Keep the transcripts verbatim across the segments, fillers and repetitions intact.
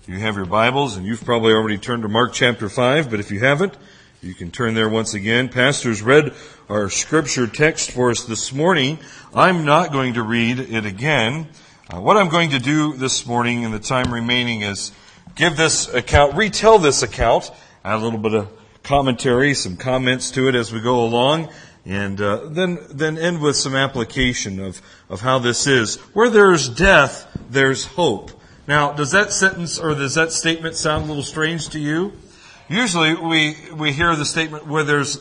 you have your Bibles, and you've probably already turned to Mark chapter five, but if you haven't, you can turn there once again. Pastor's read our scripture text for us this morning. I'm not going to read it again. Uh, what I'm going to do this morning in the time remaining is give this account, retell this account, add a little bit of commentary, some comments to it as we go along, and uh, then then end with some application of, of how this is. Where there's death, there's hope. Now, does that sentence or does that statement sound a little strange to you? Usually we we hear the statement, where there's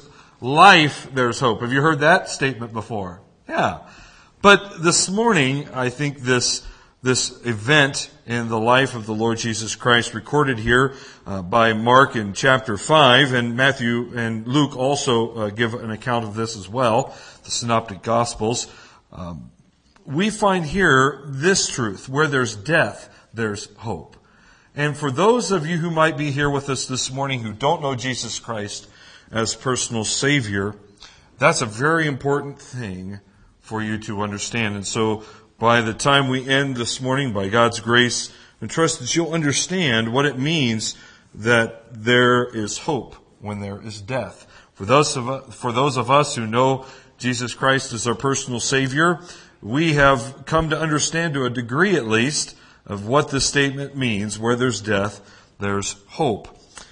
life, there's hope. Have you heard that statement before? Yeah. But this morning, I think this this event in the life of the Lord Jesus Christ, recorded here uh, by Mark in chapter five, and Matthew and Luke also uh, give an account of this as well, the Synoptic Gospels. Um, we find here this truth: where there's death, there's hope. And for those of you who might be here with us this morning who don't know Jesus Christ as personal Savior, that's a very important thing for you to understand. And so by the time we end this morning, by God's grace, I trust that you'll understand what it means that there is hope when there is death. For those of us, for those of us who know Jesus Christ as our personal Savior, we have come to understand, to a degree at least, of what this statement means: where there's death, there's hope.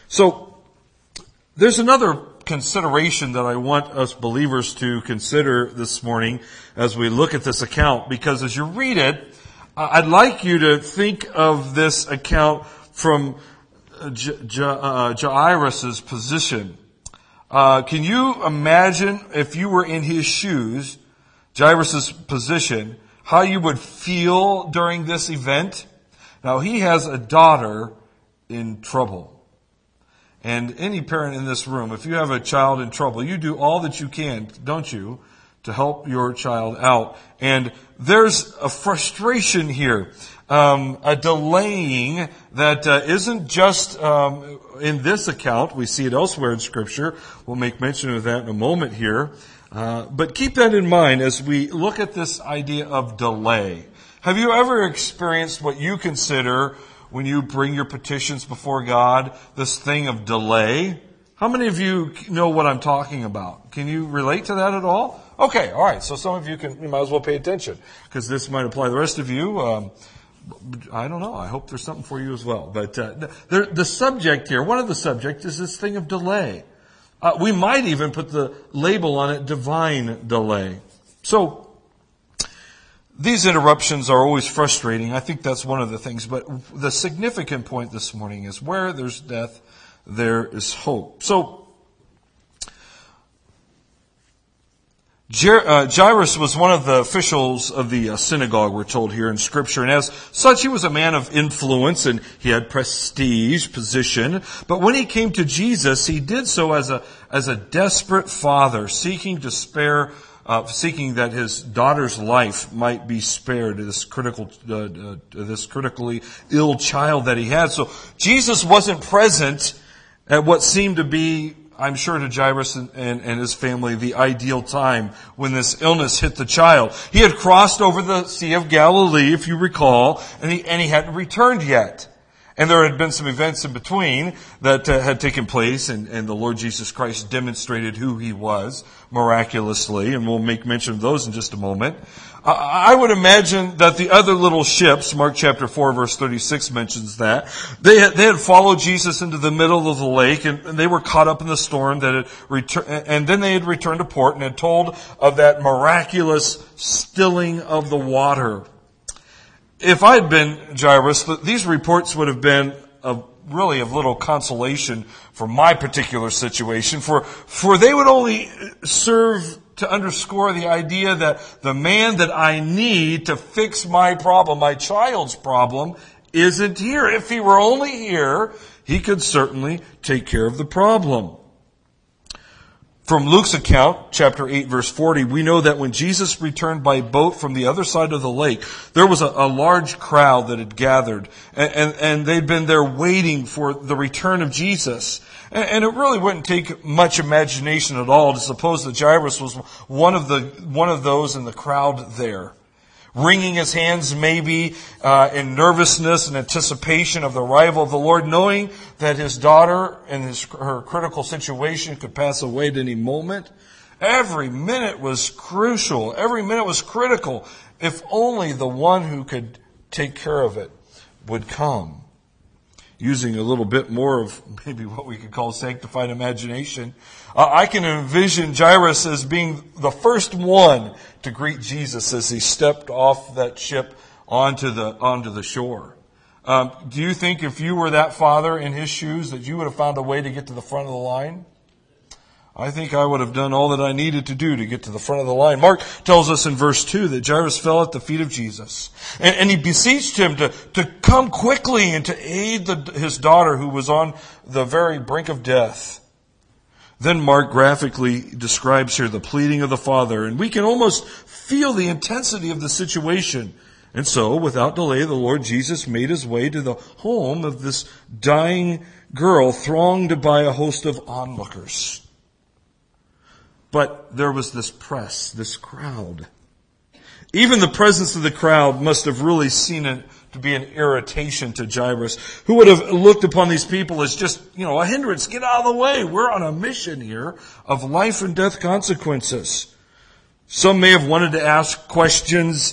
So, there's another consideration that I want us believers to consider this morning as we look at this account, because as you read it, I'd like you to think of this account from J- J- uh, Jairus' position. Uh, can you imagine, if you were in his shoes, Jairus' position, how you would feel during this event? Now, he has a daughter in trouble. And any parent in this room, if you have a child in trouble, you do all that you can, don't you, to help your child out. And there's a frustration here, um, a delaying that uh, isn't just um, in this account. We see it elsewhere in Scripture. We'll make mention of that in a moment here. Uh, but keep that in mind as we look at this idea of delay. Have you ever experienced what you consider, when you bring your petitions before God, this thing of delay? How many of you know what I'm talking about? Can you relate to that at all? Okay, all right. So some of you can, you might as well pay attention, because this might apply to the rest of you. Um, I don't know. I hope there's something for you as well. But uh, the, the subject here, one of the subjects, is this thing of delay. Uh, we might even put the label on it, divine delay. So, these interruptions are always frustrating. I think that's one of the things. But the significant point this morning is, where there's death, there is hope. So, Jairus was one of the officials of the synagogue, we're told here in Scripture. And as such, he was a man of influence, and he had prestige, position. But when he came to Jesus, he did so as a, as a desperate father, seeking to spare Uh, seeking that his daughter's life might be spared, this critical, uh, uh, this critically ill child that he had. So Jesus wasn't present at what seemed to be, I'm sure, to Jairus and, and, and his family, the ideal time when this illness hit the child. He had crossed over the Sea of Galilee, if you recall, and he, and he hadn't returned yet. And there had been some events in between that uh, had taken place, and, and the Lord Jesus Christ demonstrated who He was miraculously, and we'll make mention of those in just a moment. I, I would imagine that the other little ships, Mark chapter four verse thirty-six mentions that, they had, they had followed Jesus into the middle of the lake, and, and they were caught up in the storm that had returned, and then they had returned to port and had told of that miraculous stilling of the water. If I had been Jairus, these reports would have been of really of little consolation for my particular situation, for, for they would only serve to underscore the idea that the man that I need to fix my problem, my child's problem, isn't here. If he were only here, he could certainly take care of the problem. From Luke's account, chapter eight, verse forty, we know that when Jesus returned by boat from the other side of the lake, there was a, a large crowd that had gathered, and, and, and they'd been there waiting for the return of Jesus. And, and it really wouldn't take much imagination at all to suppose that Jairus was one of the one of those in the crowd there. wringing his hands maybe uh, in nervousness and anticipation of the arrival of the Lord, knowing that his daughter in his, her critical situation could pass away at any moment. Every minute was crucial. Every minute was critical. If only the one who could take care of it would come. Using a little bit more of maybe what we could call sanctified imagination, uh, I can envision Jairus as being the first one to greet Jesus as he stepped off that ship onto the onto the shore. Um, do you think if you were that father in his shoes that you would have found a way to get to the front of the line? I think I would have done all that I needed to do to get to the front of the line. Mark tells us in verse two that Jairus fell at the feet of Jesus. And, and he beseeched him to, to come quickly and to aid the, his daughter who was on the very brink of death. Then Mark graphically describes here the pleading of the father. And we can almost feel the intensity of the situation. And so, without delay, the Lord Jesus made his way to the home of this dying girl thronged by a host of onlookers. But there was this press, this crowd. Even the presence of the crowd must have really seen it to be an irritation to Jairus, who would have looked upon these people as just, you know, a hindrance. Get out of the way. We're on a mission here of life and death consequences. Some may have wanted to ask questions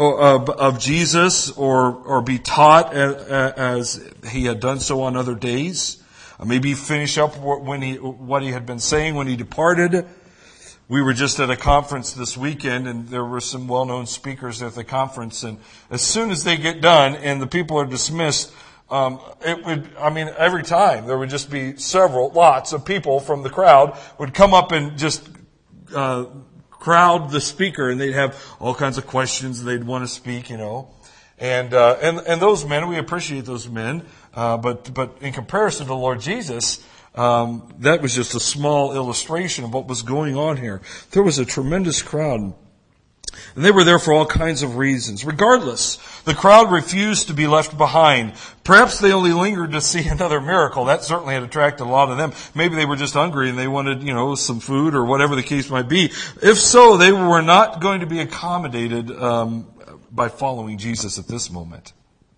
of Jesus or, or be taught as he had done so on other days. Maybe finish up when he, what he had been saying when he departed. We were just at a conference this weekend, and there were some well-known speakers at the conference. And as soon as they get done and the people are dismissed, um, it would, I mean, every time there would just be several, lots of people from the crowd would come up and just uh, crowd the speaker, and they'd have all kinds of questions they'd want to speak, you know. And uh, and and those men, we appreciate those men, uh, but but in comparison to the Lord Jesus. Um, that was just a small illustration of what was going on here. There was a tremendous crowd. And they were there for all kinds of reasons. Regardless, the crowd refused to be left behind. Perhaps they only lingered to see another miracle. That certainly had attracted a lot of them. Maybe they were just hungry and they wanted, you know, some food or whatever the case might be. If so, they were not going to be accommodated um, by following Jesus at this moment.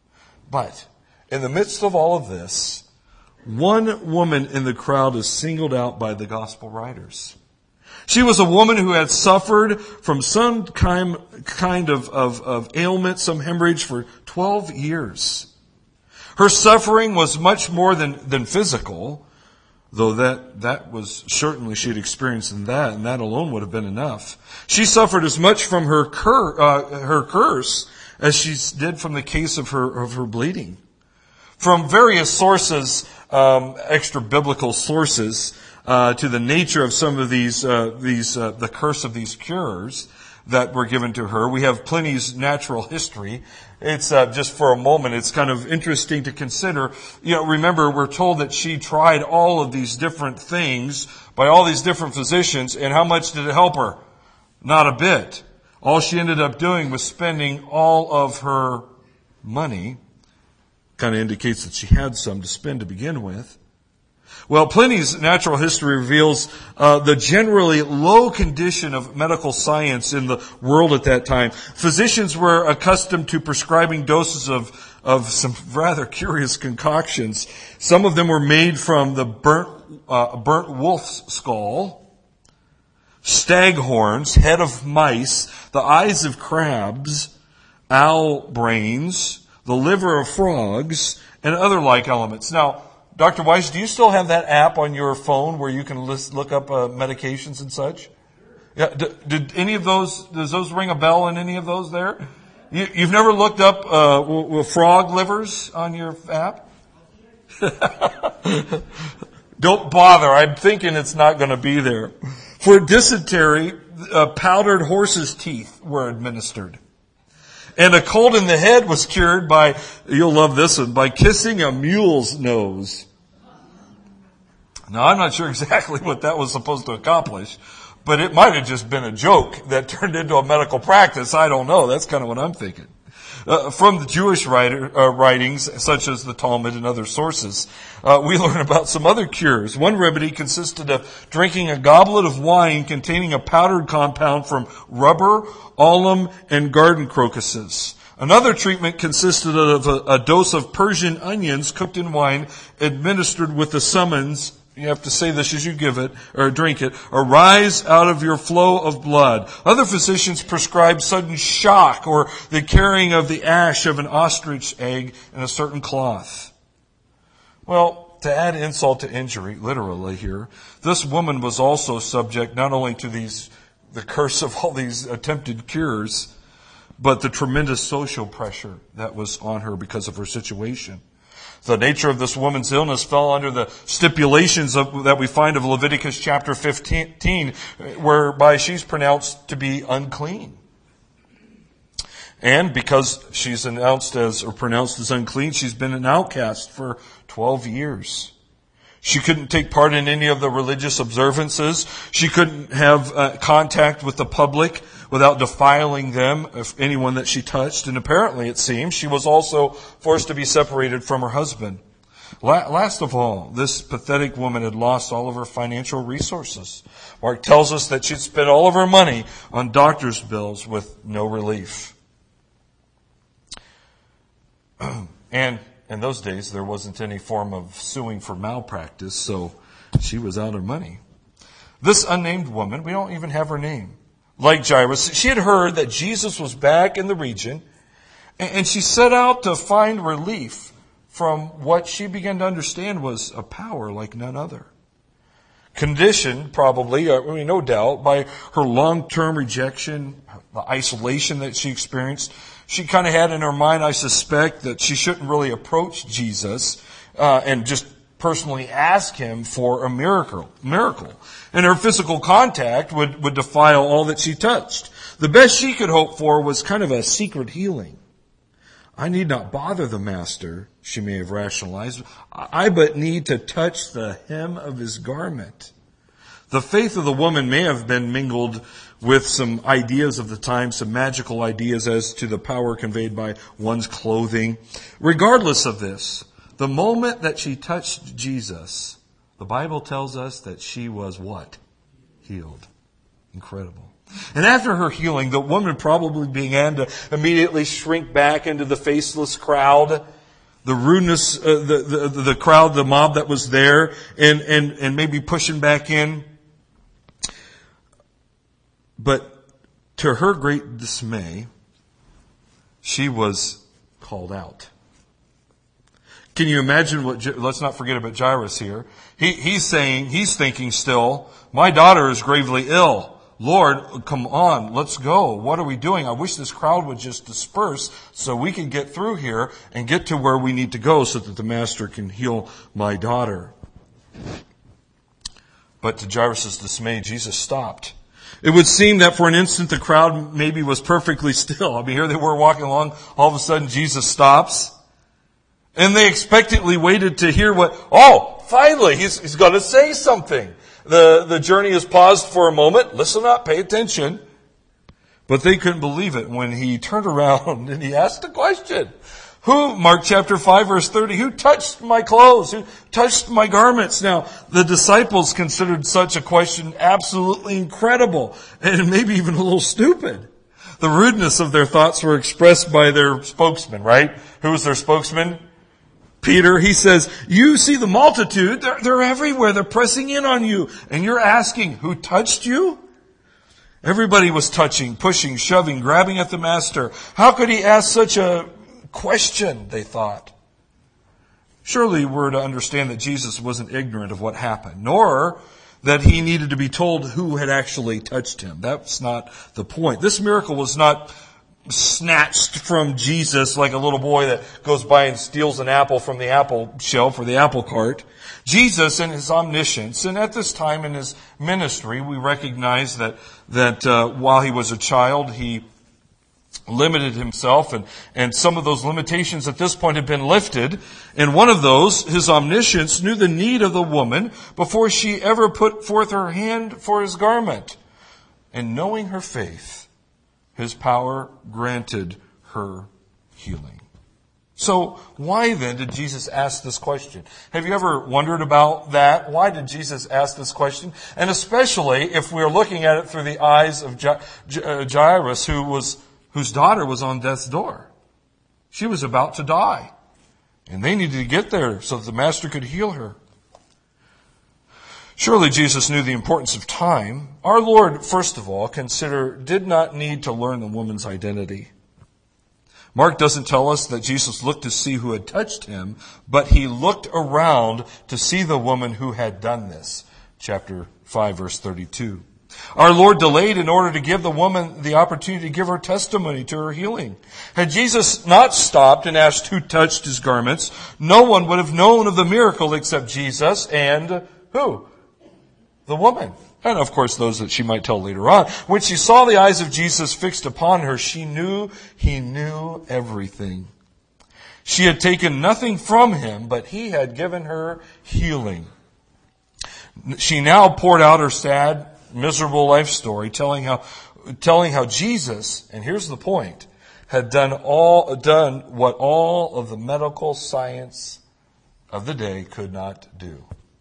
But in the midst of all of this, one woman in the crowd is singled out by the gospel writers. She was a woman who had suffered from some kind, kind of, of, of ailment, some hemorrhage for twelve years. Her suffering was much more than, than physical, though that, that was certainly she had experienced in that, and that alone would have been enough. She suffered as much from her, cur, uh, her curse as she did from the case of her, of her bleeding. From various sources, um, extra biblical sources, uh, to the nature of some of these, uh, these, uh, the curse of these cures that were given to her. We have Pliny's natural history. It's, uh, just for a moment, it's kind of interesting to consider. You know, remember, we're told that she tried all of these different things by all these different physicians, and how much did it help her? Not a bit. All she ended up doing was spending all of her money. Kind of indicates that she had some to spend to begin with. Well, Pliny's natural history reveals uh, the generally low condition of medical science in the world at that time. Physicians were accustomed to prescribing doses of, of some rather curious concoctions. Some of them were made from the burnt, uh, burnt wolf's skull, stag horns, head of mice, the eyes of crabs, owl brains, the liver of frogs, and other like elements. Now, Doctor Weiss, do you still have that app on your phone where you can list, look up uh, medications and such? Yeah. D- did any of those, does those ring a bell in any of those there? You, you've never looked up uh, w- w- frog livers on your app? Don't bother. I'm thinking it's not going to be there. For dysentery, uh, powdered horse's teeth were administered. And a cold in the head was cured by, you'll love this one, by kissing a mule's nose. Now, I'm not sure exactly what that was supposed to accomplish, but it might have just been a joke that turned into a medical practice. I don't know. That's kind of what I'm thinking. Uh, from the Jewish writer, uh, writings, such as the Talmud and other sources, uh, we learn about some other cures. One remedy consisted of drinking a goblet of wine containing a powdered compound from rubber, alum, and garden crocuses. Another treatment consisted of a, a dose of Persian onions cooked in wine, administered with the summons, you have to say this as you give it, or drink it, arise out of your flow of blood. Other physicians prescribed sudden shock or the carrying of the ash of an ostrich egg in a certain cloth. Well, to add insult to injury, literally here, this woman was also subject not only to these, the curse of all these attempted cures, but the tremendous social pressure that was on her because of her situation. The nature of this woman's illness fell under the stipulations of, that we find of Leviticus chapter fifteen, whereby she's pronounced to be unclean. And because she's announced as, or pronounced as unclean, she's been an outcast for twelve years. She couldn't take part in any of the religious observances. She couldn't have uh, contact with the public without defiling them, if anyone that she touched. And apparently, it seems, she was also forced to be separated from her husband. La- last of all, this pathetic woman had lost all of her financial resources. Mark tells us that she'd spent all of her money on doctor's bills with no relief. And in those days, there wasn't any form of suing for malpractice, so she was out of money. This unnamed woman, we don't even have her name, like Jairus, she had heard that Jesus was back in the region, and she set out to find relief from what she began to understand was a power like none other. Conditioned, probably, I mean, no doubt, by her long-term rejection, the isolation that she experienced, she kind of had in her mind, I suspect, that she shouldn't really approach Jesus uh, and just personally ask him for a miracle. Miracle, and her physical contact would would defile all that she touched. The best she could hope for was kind of a secret healing. I need not bother the master, she may have rationalized. I but need to touch the hem of his garment. The faith of the woman may have been mingled with some ideas of the time, some magical ideas as to the power conveyed by one's clothing. Regardless of this, the moment that she touched Jesus, the Bible tells us that she was what? Healed. Incredible. And after her healing, the woman probably began to immediately shrink back into the faceless crowd, the rudeness, uh, the, the the crowd, the mob that was there, and, and, and maybe pushing back in. But to her great dismay, she was called out. Can you imagine what, let's not forget about Jairus here. He, he's saying, he's thinking still, my daughter is gravely ill. Lord, come on, let's go. What are we doing? I wish this crowd would just disperse so we can get through here and get to where we need to go so that the master can heal my daughter. But to Jairus' dismay, Jesus stopped. It would seem that for an instant the crowd maybe was perfectly still. I mean, here they were walking along. All of a sudden Jesus stops. And they expectantly waited to hear what, oh, finally, he's, he's going to say something. The, the journey is paused for a moment. Listen up, pay attention. But they couldn't believe it when he turned around and he asked a question. Who, Mark chapter five, verse thirty, who touched my clothes? Who touched my garments? Now, the disciples considered such a question absolutely incredible and maybe even a little stupid. The rudeness of their thoughts were expressed by their spokesman, right? Who was their spokesman? Peter. He says, you see the multitude, they're, they're everywhere, they're pressing in on you, and you're asking, who touched you? Everybody was touching, pushing, shoving, grabbing at the master. How could he ask such a question, they thought. Surely we're to understand that Jesus wasn't ignorant of what happened, nor that he needed to be told who had actually touched him. That's not the point. This miracle was not snatched from Jesus like a little boy that goes by and steals an apple from the apple shelf or the apple cart. Jesus, in his omniscience, and at this time in his ministry, we recognize that that uh, while he was a child, he limited himself, and, and some of those limitations at this point had been lifted. And one of those, his omniscience, knew the need of the woman before she ever put forth her hand for his garment. And knowing her faith, his power granted her healing. So why then did Jesus ask this question? Have you ever wondered about that? Why did Jesus ask this question? And especially if we're looking at it through the eyes of Jairus, who was, whose daughter was on death's door. She was about to die. And they needed to get there so that the master could heal her. Surely Jesus knew the importance of time. Our Lord, first of all, consider, did not need to learn the woman's identity. Mark doesn't tell us that Jesus looked to see who had touched him, but he looked around to see the woman who had done this. Chapter five, verse thirty-two. Our Lord delayed in order to give the woman the opportunity to give her testimony to her healing. Had Jesus not stopped and asked who touched his garments, no one would have known of the miracle except Jesus and who? The woman. And of course those that she might tell later on. When she saw the eyes of Jesus fixed upon her, she knew he knew everything. She had taken nothing from him, but he had given her healing. She now poured out her sad, miserable life story, telling how, telling how Jesus, and here's the point, had done all, done what all of the medical science of the day could not do.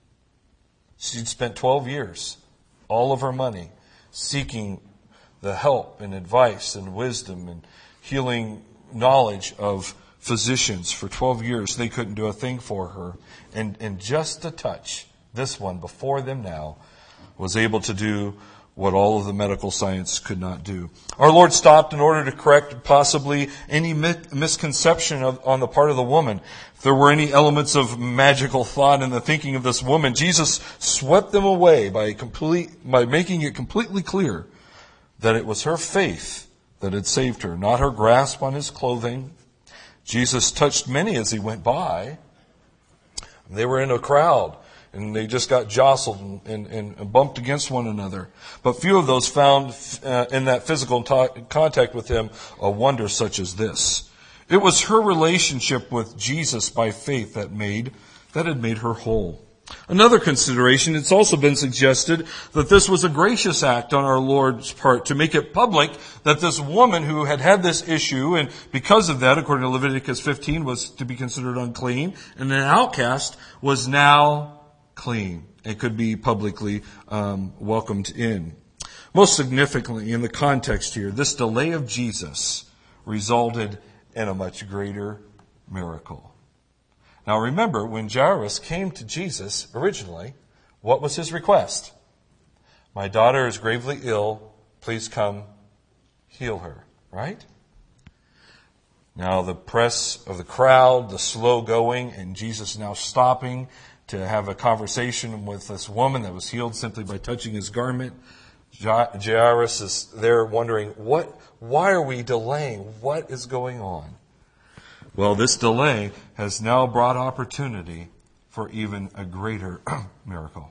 She'd spent twelve years, all of her money, seeking the help and advice and wisdom and healing knowledge of physicians. For twelve years, they couldn't do a thing for her. And, and just a touch, this one before them now, was able to do what all of the medical science could not do. Our Lord stopped in order to correct possibly any misconception of, on the part of the woman. If there were any elements of magical thought in the thinking of this woman, Jesus swept them away by complete, by making it completely clear that it was her faith that had saved her, not her grasp on his clothing. Jesus touched many as he went by. They were in a crowd, and they just got jostled and, and, and bumped against one another. But few of those found uh, in that physical t- contact with him a wonder such as this. It was her relationship with Jesus by faith that made, that had made her whole. Another consideration, it's also been suggested that this was a gracious act on our Lord's part to make it public that this woman who had had this issue, and because of that, according to Leviticus fifteen, was to be considered unclean, and an outcast, was now clean and could be publicly um, welcomed in. Most significantly, in the context here, this delay of Jesus resulted in a much greater miracle. Now remember, when Jairus came to Jesus originally, what was his request? My daughter is gravely ill. Please come heal her. Right? Now the press of the crowd, the slow going, and Jesus now stopping to have a conversation with this woman that was healed simply by touching his garment. Jairus is there wondering, what, why are we delaying? What is going on? Well, this delay has now brought opportunity for even a greater miracle.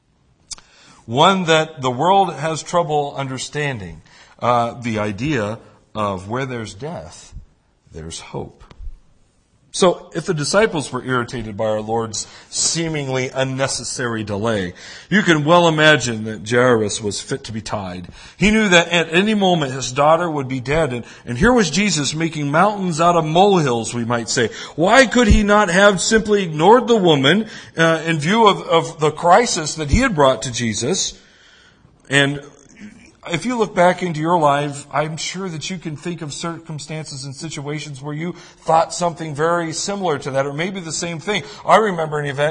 One that the world has trouble understanding. Uh, the idea of where there's death, there's hope. So, if the disciples were irritated by our Lord's seemingly unnecessary delay, you can well imagine that Jairus was fit to be tied. He knew that at any moment his daughter would be dead, and, and here was Jesus making mountains out of molehills, we might say. Why could he not have simply ignored the woman uh, in view of, of the crisis that he had brought to Jesus? And if you look back into your life, I'm sure that you can think of circumstances and situations where you thought something very similar to that, or maybe the same thing. I remember an event,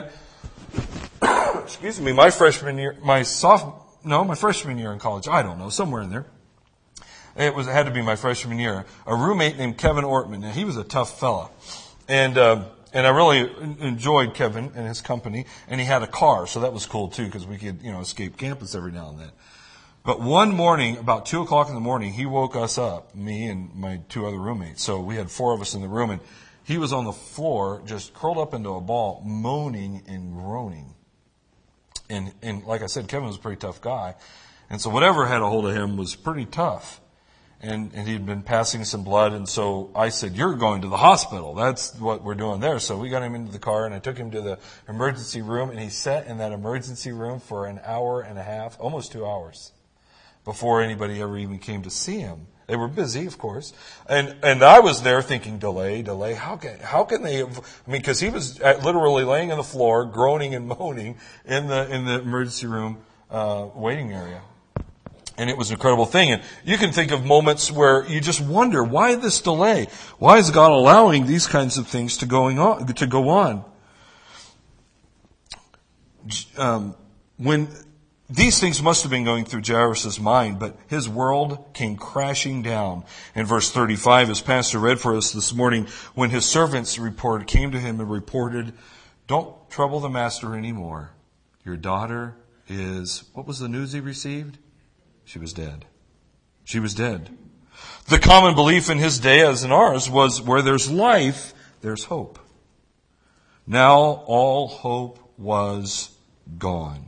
excuse me, my freshman year, my sophomore, no, my freshman year in college. I don't know, somewhere in there. It was, it had to be my freshman year. A roommate named Kevin Ortman. Now, he was a tough fella. And, uh, And I really enjoyed Kevin and his company. And he had a car, so that was cool too, because we could, you know, escape campus every now and then. But one morning, about two o'clock in the morning, he woke us up, me and my two other roommates. So we had four of us in the room, and he was on the floor, just curled up into a ball, moaning and groaning. And, and like I said, Kevin was a pretty tough guy. And so whatever had a hold of him was pretty tough. And, and he'd been passing some blood, and so I said, you're going to the hospital. That's what we're doing there. So we got him into the car, and I took him to the emergency room, and he sat in that emergency room for an hour and a half, almost two hours. before anybody ever even came to see him. They were busy, of course. And and I was there thinking, delay, delay. How can how can they have, I mean, because he was literally laying on the floor, groaning and moaning in the in the emergency room uh, waiting area. And it was an incredible thing. And you can think of moments where you just wonder, why this delay? Why is God allowing these kinds of things to going on to go on? Um, when These things must have been going through Jairus' mind, but his world came crashing down. In verse thirty-five, as Pastor read for us this morning, when his servants report, came to him and reported, "Don't trouble the master anymore. Your daughter is," what was the news he received? She was dead. She was dead. The common belief in his day, as in ours, was where there's life, there's hope. Now all hope was gone.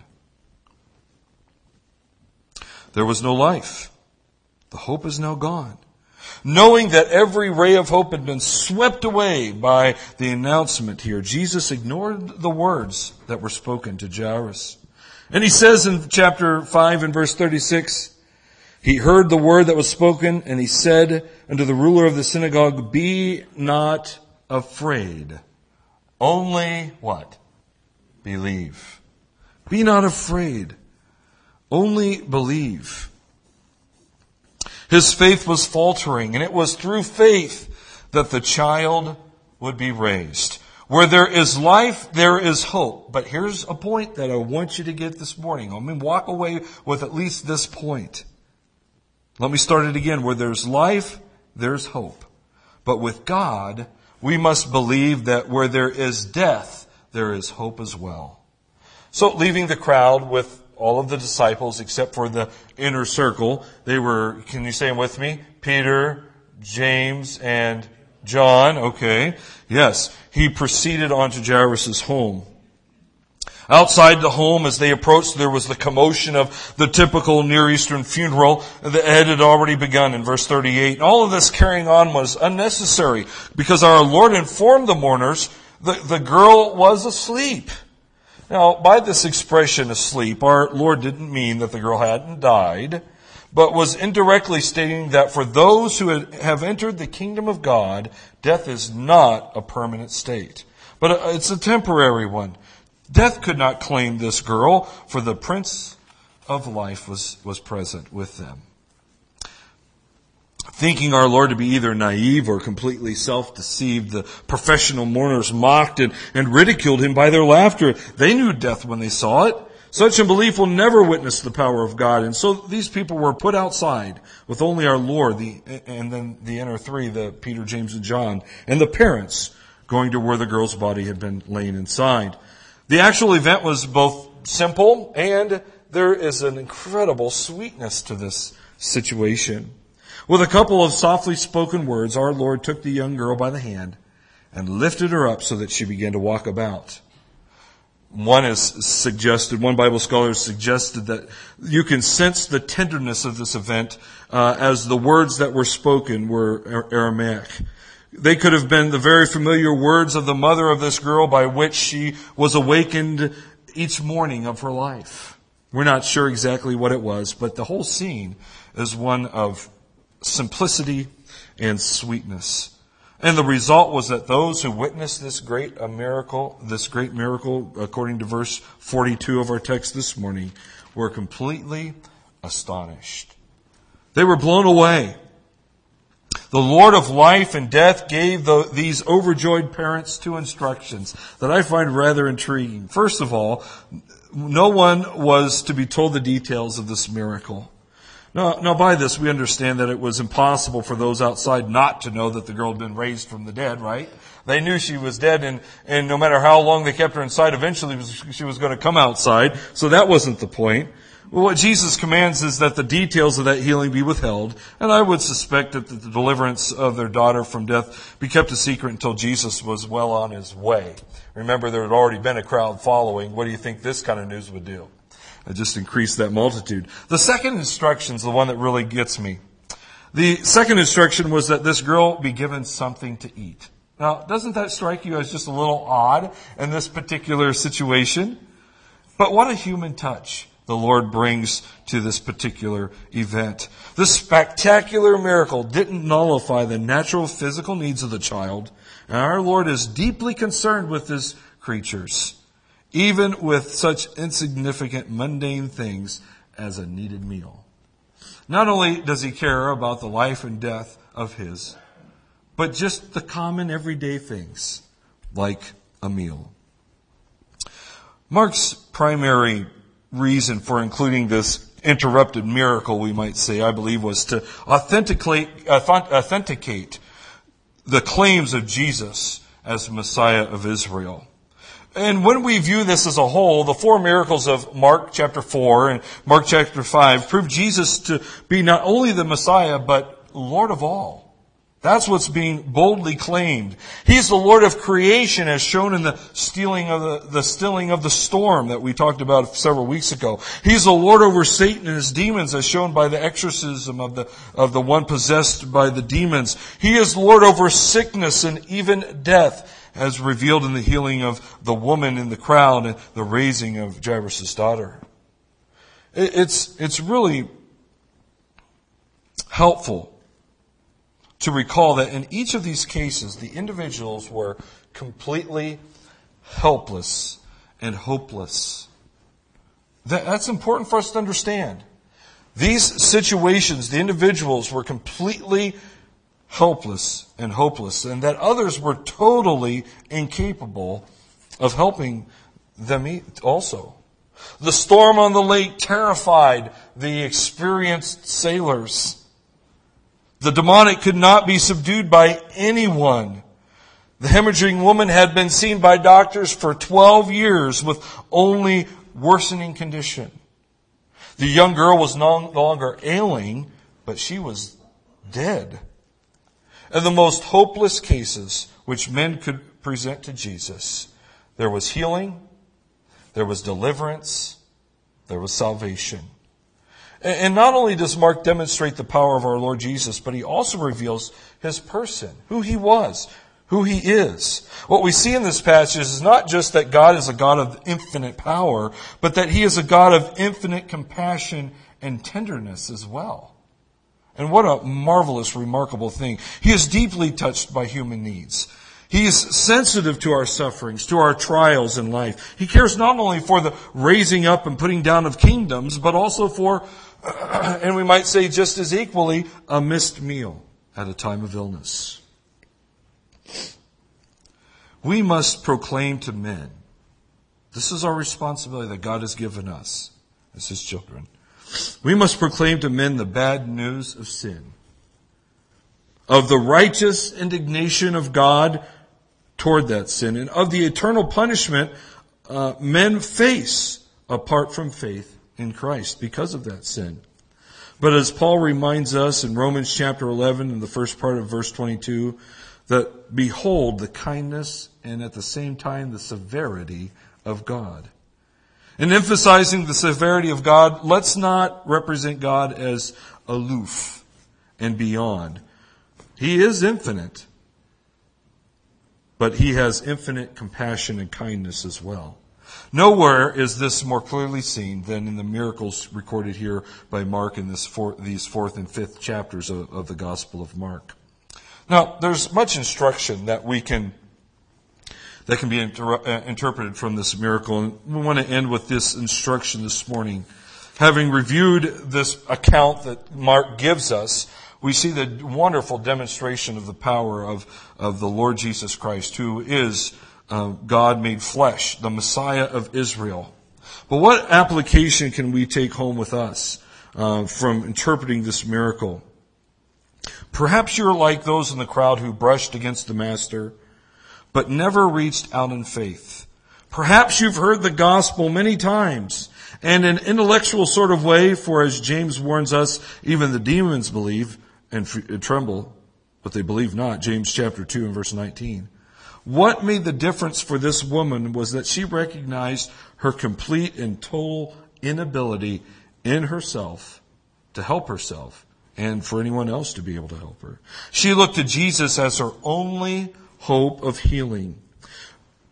There was no life. The hope is now gone. Knowing that every ray of hope had been swept away by the announcement here, Jesus ignored the words that were spoken to Jairus. And he says in chapter five and verse thirty-six, he heard the word that was spoken, and he said unto the ruler of the synagogue, "Be not afraid. Only," what? "Believe." Be not afraid. Only believe. His faith was faltering, and it was through faith that the child would be raised. Where there is life, there is hope. But here's a point that I want you to get this morning. I mean, walk away with at least this point. Let me start it again. Where there's life, there's hope. But with God, we must believe that where there is death, there is hope as well. So leaving the crowd with all of the disciples except for the inner circle, they were, can you say them with me? Peter, James, and John. Okay. Yes. He proceeded on to Jairus' home. Outside the home, as they approached, there was the commotion of the typical Near Eastern funeral that had already begun in verse thirty-eight. All of this carrying on was unnecessary because our Lord informed the mourners that the girl was asleep. Now, by this expression, asleep, our Lord didn't mean that the girl hadn't died, but was indirectly stating that for those who have entered the kingdom of God, death is not a permanent state, but it's a temporary one. Death could not claim this girl, for the Prince of Life was, was present with them. Thinking our Lord to be either naive or completely self-deceived, the professional mourners mocked and, and ridiculed him by their laughter. They knew death when they saw it. Such unbelief will never witness the power of God. And so these people were put outside with only our Lord, the, and then the inner three, the Peter, James, and John, and the parents going to where the girl's body had been laying inside. The actual event was both simple, and there is an incredible sweetness to this situation. With a couple of softly spoken words, our Lord took the young girl by the hand and lifted her up so that she began to walk about. One has suggested, one Bible scholar has suggested that you can sense the tenderness of this event uh, as the words that were spoken were Aramaic. They could have been the very familiar words of the mother of this girl by which she was awakened each morning of her life. We're not sure exactly what it was, but the whole scene is one of simplicity and sweetness. And the result was that those who witnessed this great miracle, this great miracle, according to verse forty-two of our text this morning, were completely astonished. They were blown away. The Lord of life and death gave the, these overjoyed parents two instructions that I find rather intriguing. First of all, no one was to be told the details of this miracle. Now, now, by this, we understand that it was impossible for those outside not to know that the girl had been raised from the dead, right? They knew she was dead, and, and no matter how long they kept her inside, eventually she was going to come outside. So that wasn't the point. Well, what Jesus commands is that the details of that healing be withheld, and I would suspect that the deliverance of their daughter from death be kept a secret until Jesus was well on his way. Remember, there had already been a crowd following. What do you think this kind of news would do? It just increased that multitude. The second instruction is the one that really gets me. The second instruction was that this girl be given something to eat. Now, doesn't that strike you as just a little odd in this particular situation? But what a human touch. the Lord brings to this particular event. This spectacular miracle didn't nullify the natural physical needs of the child. And our Lord is deeply concerned with His creatures, even with such insignificant, mundane things as a needed meal. Not only does He care about the life and death of His, but just the common everyday things, like a meal. Mark's primary reason for including this interrupted miracle, we might say, I believe, was to authenticate, authenticate the claims of Jesus as Messiah of Israel. And when we view this as a whole, the four miracles of Mark chapter four and Mark chapter five prove Jesus to be not only the Messiah, but Lord of all. That's what's being boldly claimed. He's the Lord of creation, as shown in the stealing of the, the stilling of the storm that we talked about several weeks ago. He's the Lord over Satan and his demons, as shown by the exorcism of the, of the one possessed by the demons. He is Lord over sickness and even death, as revealed in the healing of the woman in the crowd and the raising of Jairus' daughter. It's, it's really helpful to recall that in each of these cases, the individuals were completely helpless and hopeless. That, that's important for us to understand. These situations, the individuals were completely helpless and hopeless, and that others were totally incapable of helping them also. The storm on the lake terrified the experienced sailors. The demonic could not be subdued by anyone. The hemorrhaging woman had been seen by doctors for twelve years with only worsening condition. The young girl was no longer ailing, but she was dead. In the most hopeless cases which men could present to Jesus, there was healing, there was deliverance, there was salvation. And not only does Mark demonstrate the power of our Lord Jesus, but he also reveals His person, who He was, who He is. What we see in this passage is not just that God is a God of infinite power, but that He is a God of infinite compassion and tenderness as well. And what a marvelous, remarkable thing. He is deeply touched by human needs. He is sensitive to our sufferings, to our trials in life. He cares not only for the raising up and putting down of kingdoms, but also for, and we might say just as equally, a missed meal at a time of illness. We must proclaim to men. This is our responsibility that God has given us as His children. We must proclaim to men the bad news of sin, of the righteous indignation of God toward that sin, and of the eternal punishment uh, men face apart from faith in Christ because of that sin. But as Paul reminds us in Romans chapter eleven, in the first part of verse twenty-two, that behold the kindness and at the same time the severity of God. In emphasizing the severity of God, let's not represent God as aloof and beyond. He is infinite, but He has infinite compassion and kindness as well. Nowhere is this more clearly seen than in the miracles recorded here by Mark in this four, these fourth and fifth chapters of, of the Gospel of Mark. Now, there's much instruction that we can that can be inter- uh, interpreted from this miracle, and we want to end with this instruction this morning. Having reviewed this account that Mark gives us, we see the wonderful demonstration of the power of, of the Lord Jesus Christ, who is uh, God made flesh, the Messiah of Israel. But what application can we take home with us uh, from interpreting this miracle? Perhaps you're like those in the crowd who brushed against the Master, but never reached out in faith. Perhaps you've heard the gospel many times, and in an intellectual sort of way, for as James warns us, even the demons believe and f- tremble, but they believe not. James chapter two and verse nineteen. What made the difference for this woman was that she recognized her complete and total inability in herself to help herself and for anyone else to be able to help her. She looked to Jesus as her only hope of healing.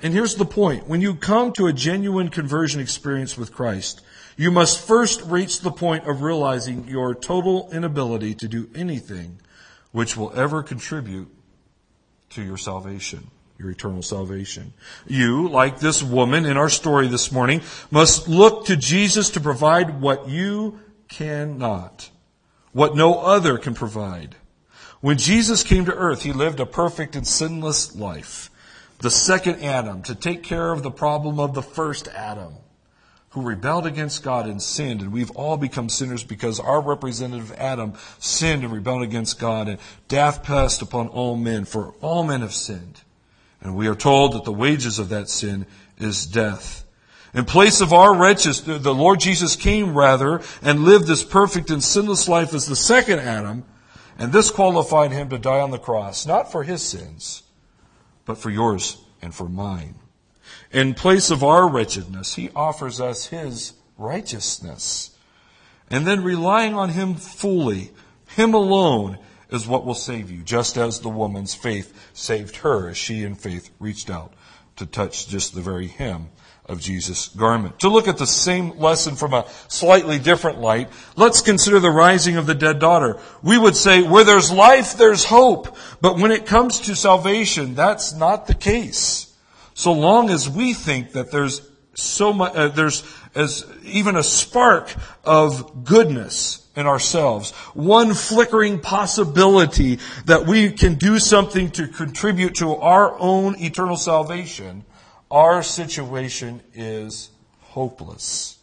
And here's the point. When you come to a genuine conversion experience with Christ, you must first reach the point of realizing your total inability to do anything which will ever contribute to your salvation, your eternal salvation. You, like this woman in our story this morning, must look to Jesus to provide what you cannot, what no other can provide. When Jesus came to earth, he lived a perfect and sinless life, the second Adam, to take care of the problem of the first Adam, who rebelled against God and sinned. And we've all become sinners because our representative Adam sinned and rebelled against God, and death passed upon all men, for all men have sinned. And we are told that the wages of that sin is death. In place of our wretchedness, the Lord Jesus came rather and lived this perfect and sinless life as the second Adam, and this qualified him to die on the cross, not for his sins, but for yours and for mine. In place of our wretchedness, he offers us his righteousness. And then relying on him fully, him alone, is what will save you, just as the woman's faith saved her as she in faith reached out to touch just the very hem of Jesus' garment. To look at the same lesson from a slightly different light, let's consider the rising of the dead daughter. We would say, where there's life, there's hope. But when it comes to salvation, that's not the case. So long as we think that there's so much, uh, there's as even a spark of goodness in ourselves, one flickering possibility that we can do something to contribute to our own eternal salvation, our situation is hopeless.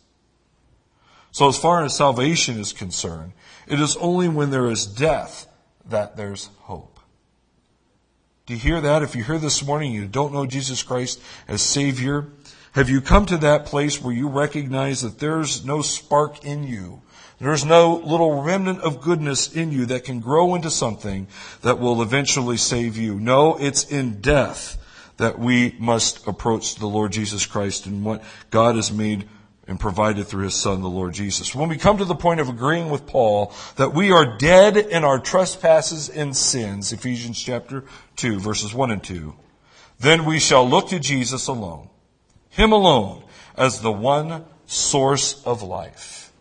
So as far as salvation is concerned, it is only when there is death that there's hope. Do you hear that? If you're here this morning and you don't know Jesus Christ as Savior, have you come to that place where you recognize that there's no spark in you? There's no little remnant of goodness in you that can grow into something that will eventually save you. No, it's in death that we must approach the Lord Jesus Christ and what God has made and provided through his Son, the Lord Jesus. When we come to the point of agreeing with Paul that we are dead in our trespasses and sins, Ephesians chapter two, verses one and two, then we shall look to Jesus alone, him alone, as the one source of life.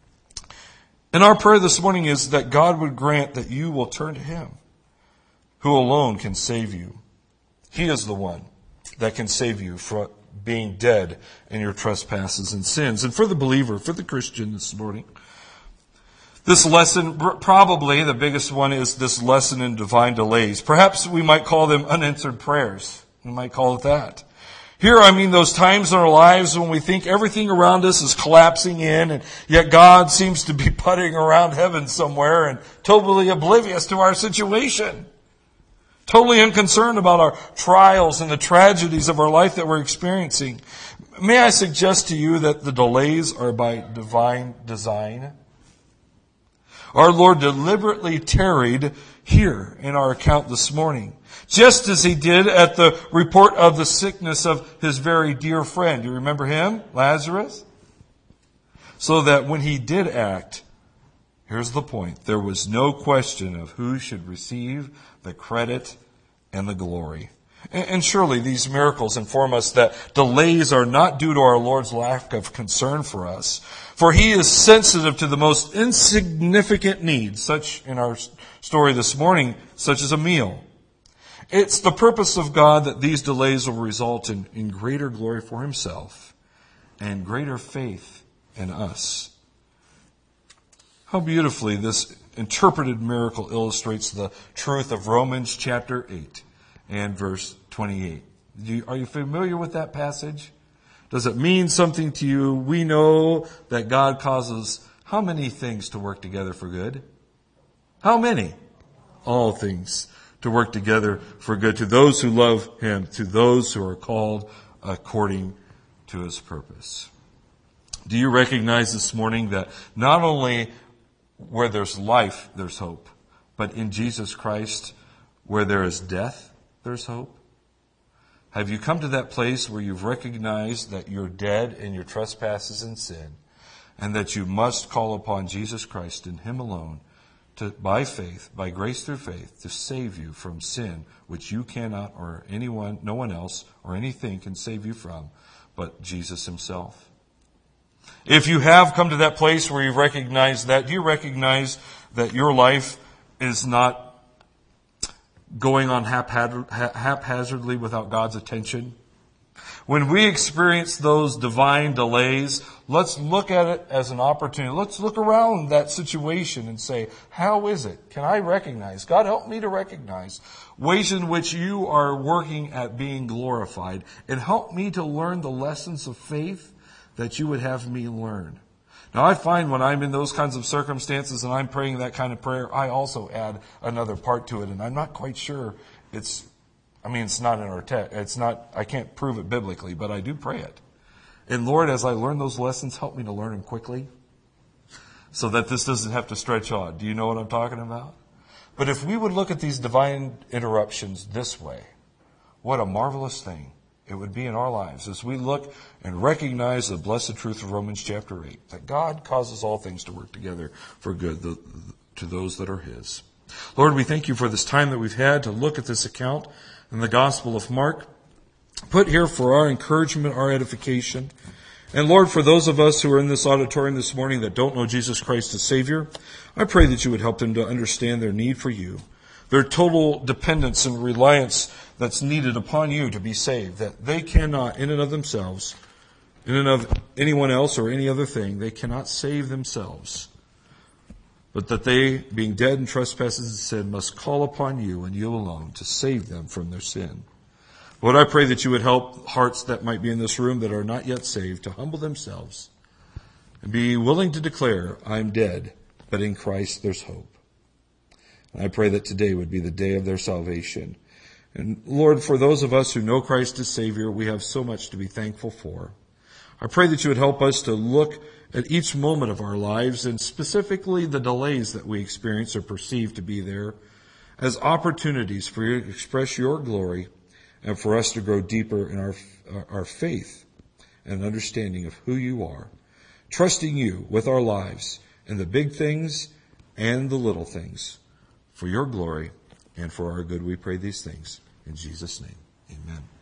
And our prayer this morning is that God would grant that you will turn to him, who alone can save you. He is the one that can save you from being dead in your trespasses and sins. And for the believer, for the Christian this morning, this lesson, probably the biggest one, is this lesson in divine delays. Perhaps we might call them unanswered prayers. We might call it that. Here, I mean those times in our lives when we think everything around us is collapsing in, and yet God seems to be putting around heaven somewhere and totally oblivious to our situation. Totally unconcerned about our trials and the tragedies of our life that we're experiencing. May I suggest to you that the delays are by divine design? Our Lord deliberately tarried here in our account this morning, just as he did at the report of the sickness of his very dear friend. You remember him, Lazarus? So that when he did act, here's the point, there was no question of who should receive the credit and the glory. And surely these miracles inform us that delays are not due to our Lord's lack of concern for us, for he is sensitive to the most insignificant needs, such in our story this morning, such as a meal. It's the purpose of God that these delays will result in, in greater glory for himself and greater faith in us. How beautifully this interpreted miracle illustrates the truth of Romans chapter eight and verse twenty-eight. Do you, are you familiar with that passage? Does it mean something to you? We know that God causes how many things to work together for good? How many? All things to work together for good to those who love him, to those who are called according to his purpose. Do you recognize this morning that not only where there's life, there's hope, but in Jesus Christ, where there is death, there's hope? Have you come to that place where you've recognized that you're dead in your trespasses and sin, and that you must call upon Jesus Christ and him alone to, by faith, by grace through faith, to save you from sin, which you cannot, or anyone, no one else, or anything can save you from, but Jesus himself. If you have come to that place where you recognize that, do you recognize that your life is not going on haphazard, haphazardly without God's attention? When we experience those divine delays, let's look at it as an opportunity. Let's look around that situation and say, how is it? Can I recognize? God, help me to recognize ways in which you are working at being glorified, and help me to learn the lessons of faith that you would have me learn. Now, I find when I'm in those kinds of circumstances and I'm praying that kind of prayer, I also add another part to it, and I'm not quite sure it's I mean, it's not in our text. It's not, I can't prove it biblically, but I do pray it. And Lord, as I learn those lessons, help me to learn them quickly so that this doesn't have to stretch on. Do you know what I'm talking about? But if we would look at these divine interruptions this way, what a marvelous thing it would be in our lives as we look and recognize the blessed truth of Romans chapter eight, that God causes all things to work together for good the, to those that are his. Lord, we thank you for this time that we've had to look at this account in the Gospel of Mark, put here for our encouragement, our edification. And Lord, for those of us who are in this auditorium this morning that don't know Jesus Christ as Savior, I pray that you would help them to understand their need for you, their total dependence and reliance that's needed upon you to be saved, that they cannot, in and of themselves, in and of anyone else or any other thing, they cannot save themselves, but that they, being dead in trespasses and sin, must call upon you and you alone to save them from their sin. Lord, I pray that you would help hearts that might be in this room that are not yet saved to humble themselves and be willing to declare, I'm dead, but in Christ there's hope. And I pray that today would be the day of their salvation. And Lord, for those of us who know Christ as Savior, we have so much to be thankful for. I pray that you would help us to look at each moment of our lives, and specifically the delays that we experience or perceive to be there, as opportunities for you to express your glory and for us to grow deeper in our, our faith and understanding of who you are, trusting you with our lives in the big things and the little things. For your glory and for our good, we pray these things. In Jesus' name, amen.